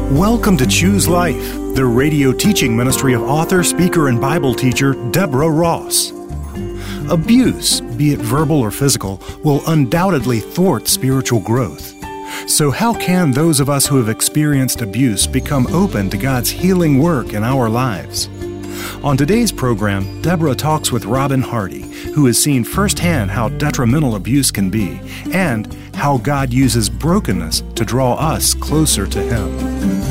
Welcome to Choose Life, the radio teaching ministry of author, speaker, and Bible teacher Deborah Ross. Abuse, be it verbal or physical, will undoubtedly thwart spiritual growth. So how can those of us who have experienced abuse become open to God's healing work in our lives? On today's program, Deborah talks with Robin Hardy, who has seen firsthand how detrimental abuse can be and how God uses brokenness to draw us closer to Him.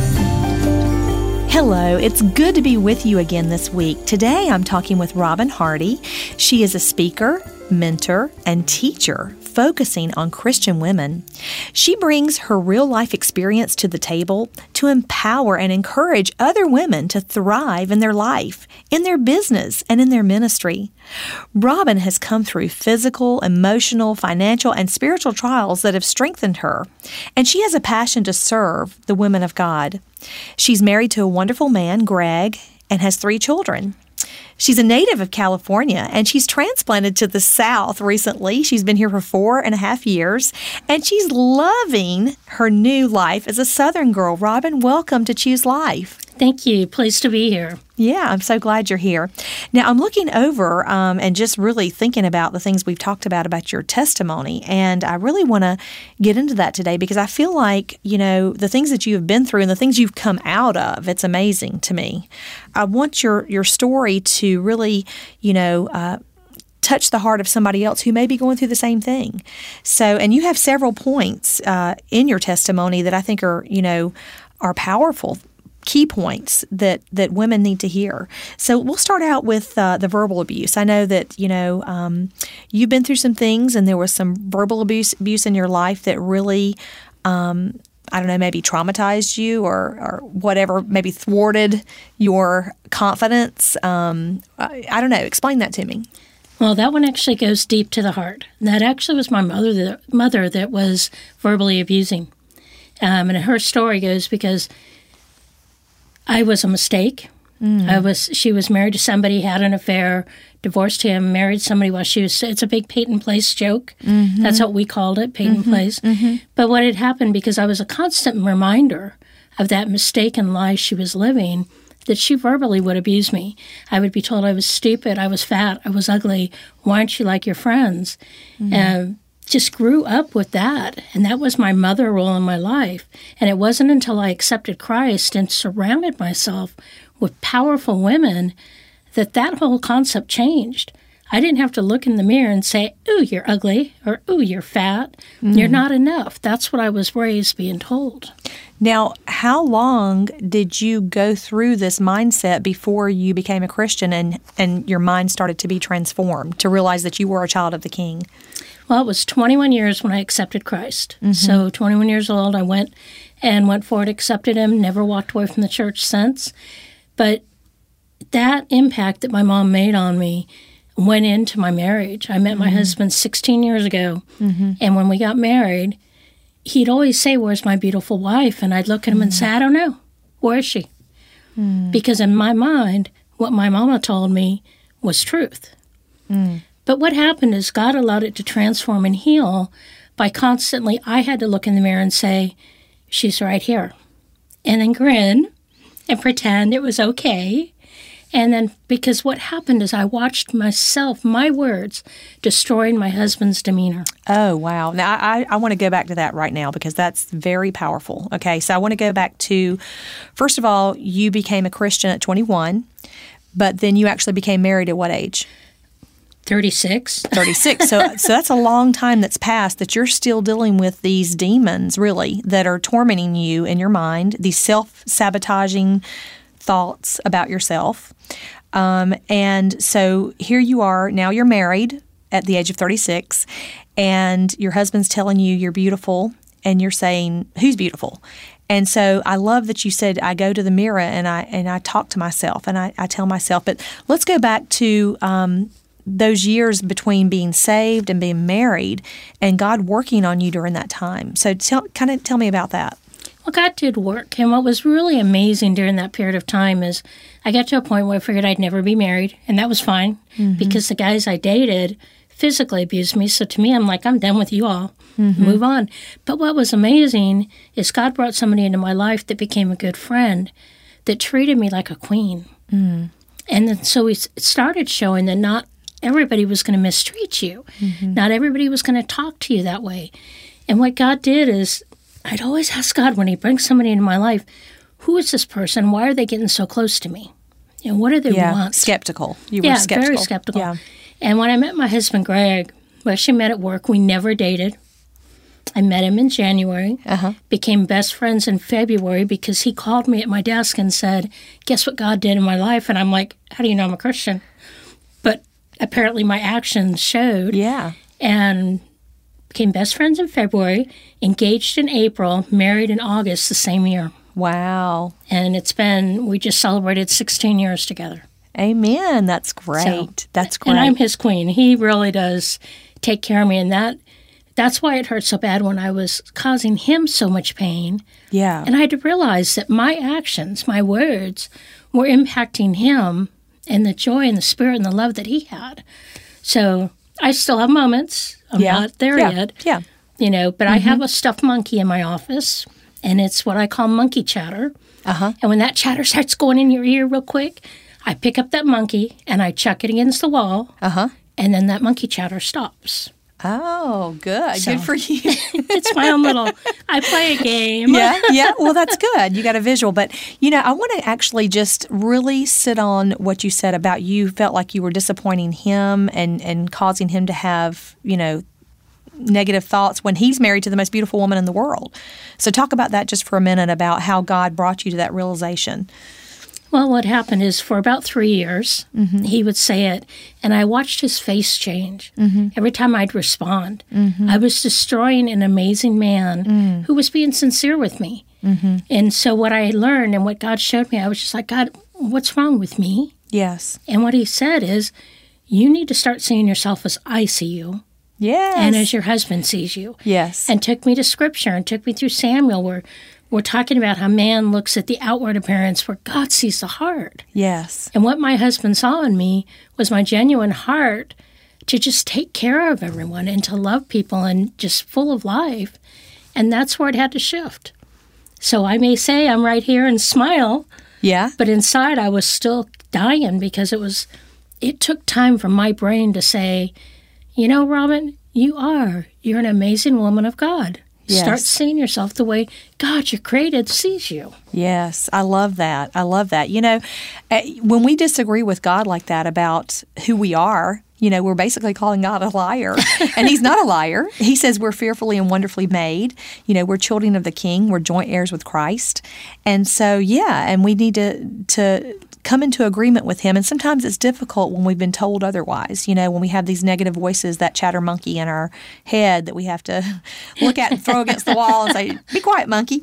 Hello, it's good to be with you again this week. Today I'm talking with Robin Hardy. She is a speaker, mentor, and teacher focusing on Christian women. She brings her real-life experience to the table to empower and encourage other women to thrive in their life, in their business, and in their ministry. Robin has come through physical, emotional, financial, and spiritual trials that have strengthened her, and she has a passion to serve the women of God. She's married to a wonderful man, Greg, and has 3 children. She's a native of California, and she's transplanted to the South recently. She's been here for 4.5 years, and she's loving her new life as a Southern girl. Robin, welcome to Choose Life. Thank you. Pleased to be here. Yeah, I'm so glad you're here. Now, I'm looking over and just really thinking about the things we've talked about your testimony, and I really want to get into that today because I feel like, the things that you have been through and the things you've come out of, it's amazing to me. I want your story to really, touch the heart of somebody else who may be going through the same thing. So, and you have several points in your testimony that I think are powerful key points that women need to hear. So we'll start out with the verbal abuse. I know that, you've been through some things and there was some verbal abuse in your life that really, maybe traumatized you or whatever, maybe thwarted your confidence. I don't know. Explain that to me. Well, that one actually goes deep to the heart. That actually was my mother that was verbally abusing. And her story goes because I was a mistake. She was married to somebody, had an affair, divorced him, married somebody while it's a big Peyton Place joke. Mm-hmm. That's what we called it, Peyton Place. Mm-hmm. But what had happened, because I was a constant reminder of that mistaken life she was living, that she verbally would abuse me. I would be told I was stupid, I was fat, I was ugly, why aren't you like your friends? Just grew up with that, and that was my mother role in my life. And it wasn't until I accepted Christ and surrounded myself with powerful women that whole concept changed. I didn't have to look in the mirror and say, ooh, you're ugly, or ooh, you're fat. You're not enough. That's what I was raised being told. Now, how long did you go through this mindset before you became a Christian and your mind started to be transformed, to realize that you were a child of the King? Well, it was 21 years when I accepted Christ. Mm-hmm. So 21 years old, I went forward, accepted Him, never walked away from the church since. But that impact that my mom made on me went into my marriage. I met my husband 16 years ago, and when we got married, he'd always say, where's my beautiful wife? And I'd look at him and say, I don't know. Where is she? Because in my mind, what my mama told me was truth. But what happened is God allowed it to transform and heal by constantly, I had to look in the mirror and say, she's right here. And then grin and pretend it was okay. And then, because what happened is I watched myself, my words, destroying my husband's demeanor. Oh, wow. Now, I want to go back to that right now because that's very powerful. Okay, so I want to go back to, first of all, you became a Christian at 21, but then you actually became married at what age? 36. 36. So that's a long time that's passed that you're still dealing with these demons, really, that are tormenting you in your mind, these self-sabotaging thoughts about yourself. And so here you are, now you're married at the age of 36, and your husband's telling you you're beautiful, and you're saying, who's beautiful? And so I love that you said, I go to the mirror and I talk to myself and I tell myself. But let's go back to those years between being saved and being married and God working on you during that time. So tell me about that. Well, God did work. And what was really amazing during that period of time is I got to a point where I figured I'd never be married. And that was fine because the guys I dated physically abused me. So to me, I'm like, I'm done with you all. Move on. But what was amazing is God brought somebody into my life that became a good friend that treated me like a queen. And then so it started showing that not everybody was going to mistreat you. Not everybody was going to talk to you that way. And what God did is, I'd always ask God when he brings somebody into my life, who is this person? Why are they getting so close to me? And what do they want? Skeptical. You were skeptical. Very skeptical. Yeah. And when I met my husband, Greg, we actually met at work. We never dated. I met him in January, became best friends in February because he called me at my desk and said, guess what God did in my life? And I'm like, how do you know I'm a Christian? But apparently my actions showed. Yeah. And became best friends in February, engaged in April, married in August the same year. Wow. And we just celebrated 16 years together. Amen. That's great. That's great. And I'm his queen. He really does take care of me. And that's why it hurt so bad when I was causing him so much pain. Yeah. And I had to realize that my actions, my words, were impacting him and the joy and the spirit and the love that he had. So I still have moments. I'm not there yet. Yeah. But I have a stuffed monkey in my office, and it's what I call monkey chatter. And when that chatter starts going in your ear real quick, I pick up that monkey and I chuck it against the wall. And then that monkey chatter stops. Oh, good. So, good for you. It's my own little, I play a game. Yeah. Well, that's good. You got a visual. But, I want to actually just really sit on what you said about you felt like you were disappointing him and causing him to have, negative thoughts when he's married to the most beautiful woman in the world. So talk about that just for a minute, about how God brought you to that realization. Well, what happened is for about 3 years, he would say it, and I watched his face change every time I'd respond. I was destroying an amazing man who was being sincere with me. And so what I learned and what God showed me, I was just like, God, what's wrong with me? Yes. And what he said is, you need to start seeing yourself as I see you. Yes. And as your husband sees you. Yes. And took me to Scripture and took me through Samuel, where we're talking about how man looks at the outward appearance where God sees the heart. Yes. And what my husband saw in me was my genuine heart to just take care of everyone and to love people and just full of life. And that's where it had to shift. So I may say I'm right here and smile. Yeah. But inside I was still dying because it took time for my brain to say, Robin, you're an amazing woman of God. Yes. Start seeing yourself the way God, you're created, sees you. Yes, I love that. When we disagree with God like that about who we are, we're basically calling God a liar. And he's not a liar. He says we're fearfully and wonderfully made. We're children of the King. We're joint heirs with Christ. And so, and we need to come into agreement with him. And sometimes it's difficult when we've been told otherwise, when we have these negative voices, that chatter monkey in our head that we have to look at and throw against the wall and say, be quiet, monkey.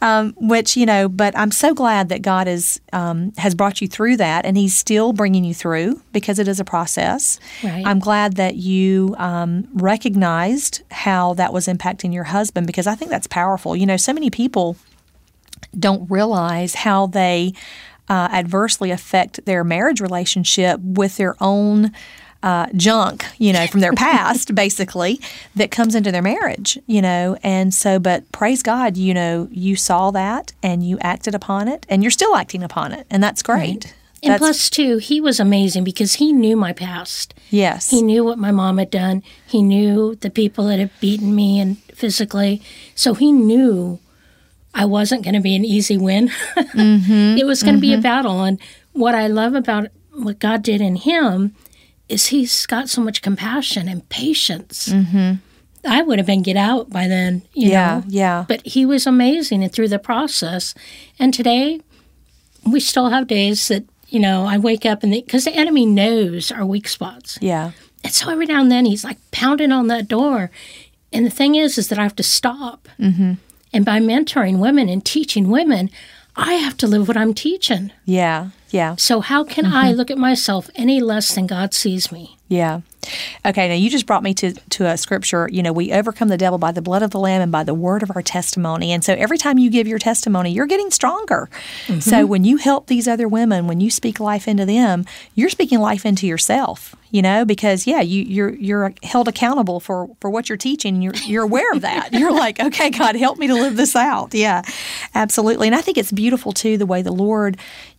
But I'm so glad that God has brought you through that, and he's still bringing you through because it is a process. Right. I'm glad that you recognized how that was impacting your husband, because I think that's powerful. So many people don't realize how they adversely affect their marriage relationship with their own junk, from their past, basically, that comes into their marriage, And so, but praise God, you saw that and you acted upon it, and you're still acting upon it, and that's great. Right. And plus, too, he was amazing because he knew my past. Yes. He knew what my mom had done. He knew the people that had beaten me and physically. So he knew I wasn't going to be an easy win. It was going to be a battle. And what I love about what God did in him is he's got so much compassion and patience. I would have been get out by then, you know. Yeah. But he was amazing and through the process. And today, we still have days that, I wake up and because the enemy knows our weak spots. Yeah. And so every now and then he's like pounding on that door. And the thing is that I have to stop. And by mentoring women and teaching women, I have to live what I'm teaching. Yeah. So how can I look at myself any less than God sees me? Yeah. Okay, now you just brought me to a scripture, we overcome the devil by the blood of the Lamb and by the word of our testimony. And so every time you give your testimony, you're getting stronger. So when you help these other women, when you speak life into them, you're speaking life into yourself, because you're held accountable for what you're teaching. You're aware of that. You're like, okay, God, help me to live this out. Yeah, absolutely. And I think it's beautiful too, the way the Lord,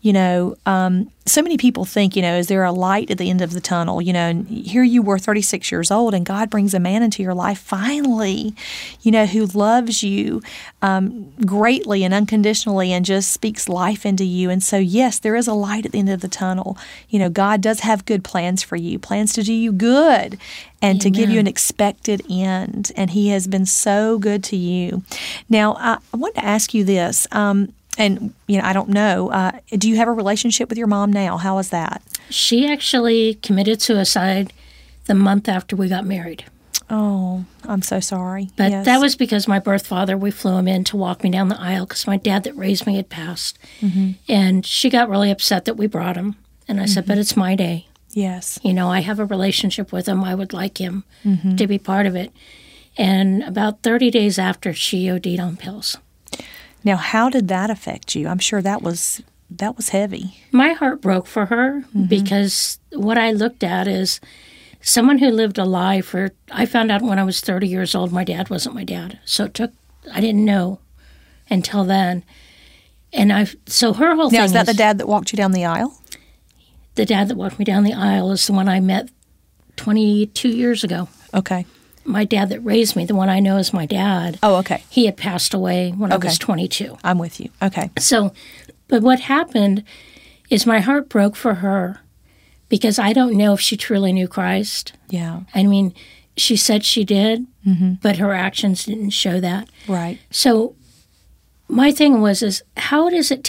so many people think, is there a light at the end of the tunnel? And here you were 36 years old and God brings a man into your life finally, who loves you greatly and unconditionally and just speaks life into you. And so, yes, there is a light at the end of the tunnel. God does have good plans for you, plans to do you good and to give you an expected end. And He has been so good to you. Now, I wanted to ask you this. And, I don't know, do you have a relationship with your mom now? How is that? She actually committed suicide the month after we got married. Oh, I'm so sorry. But that was because my birth father, we flew him in to walk me down the aisle because my dad that raised me had passed. Mm-hmm. And she got really upset that we brought him. And I said, but it's my day. Yes. I have a relationship with him. I would like him to be part of it. And about 30 days after, she OD'd on pills. Now, how did that affect you? I'm sure that was heavy. My heart broke for her because what I looked at is someone who lived a lie I found out when I was 30 years old my dad wasn't my dad. So I didn't know until then. And so her whole thing is that the dad that walked you down the aisle? The dad that walked me down the aisle is the one I met 22 years ago. Okay. My dad that raised me, the one I know is my dad. Oh, okay. He had passed away when I was 22. I'm with you. Okay. So, but what happened is my heart broke for her because I don't know if she truly knew Christ. Yeah. I mean, she said she did, but her actions didn't show that. Right. So my thing is what does it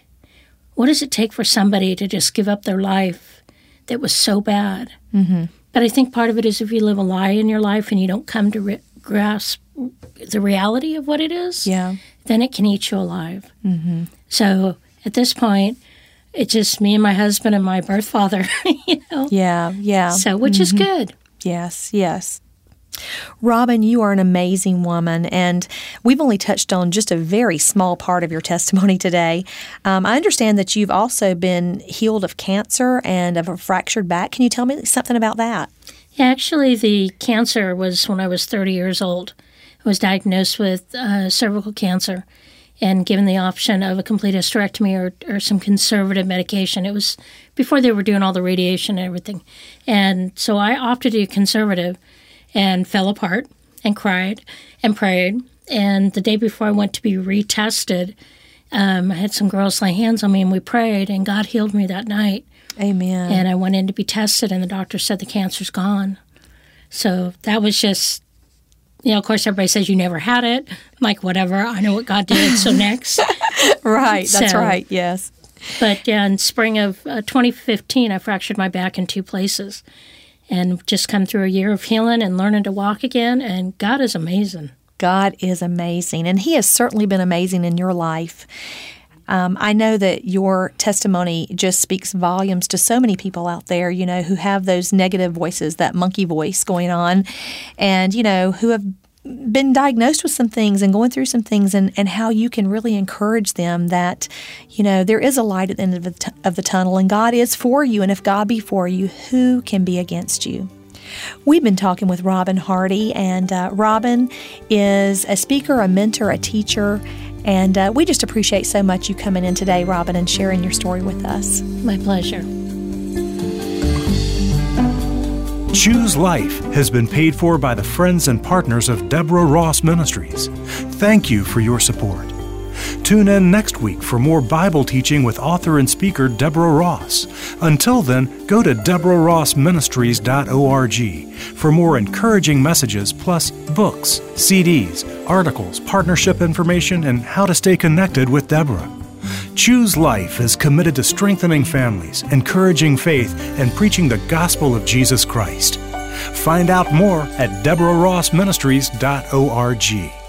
take for somebody to just give up their life that was so bad? Mm-hmm. But I think part of it is if you live a lie in your life and you don't come to grasp the reality of what it is, then it can eat you alive. Mm-hmm. So at this point, it's just me and my husband and my birth father, Yeah. So, which is good. Yes. Robin, you are an amazing woman, and we've only touched on just a very small part of your testimony today. I understand that you've also been healed of cancer and of a fractured back. Can you tell me something about that? Yeah, actually, the cancer was when I was 30 years old. I was diagnosed with cervical cancer and given the option of a complete hysterectomy or some conservative medication. It was before they were doing all the radiation and everything. And so I opted to do conservative and fell apart and cried and prayed. And the day before I went to be retested, I had some girls lay hands on me and we prayed, and God healed me that night. Amen. And I went in to be tested, and the doctor said the cancer's gone. So that was just, of course, everybody says you never had it. I'm like, whatever, I know what God did, so next. Right, that's right, yes. But in spring of 2015, I fractured my back in 2 places. And just come through a year of healing and learning to walk again, and God is amazing. God is amazing, and He has certainly been amazing in your life. I know that your testimony just speaks volumes to so many people out there, who have those negative voices, that monkey voice going on, and, who have been diagnosed with some things and going through some things, and how you can really encourage them that, there is a light at the end of the tunnel, and God is for you, and if God be for you, who can be against you? We've been talking with Robin Hardy, and Robin is a speaker, a mentor, a teacher, and we just appreciate so much you coming in today, Robin, and sharing your story with us. My pleasure. Choose Life has been paid for by the friends and partners of Deborah Ross Ministries. Thank you for your support. Tune in next week for more Bible teaching with author and speaker Deborah Ross. Until then, go to DeborahRossMinistries.org for more encouraging messages, plus books, CDs, articles, partnership information, and how to stay connected with Deborah. Choose Life is committed to strengthening families, encouraging faith, and preaching the gospel of Jesus Christ. Find out more at DeborahRossMinistries.org.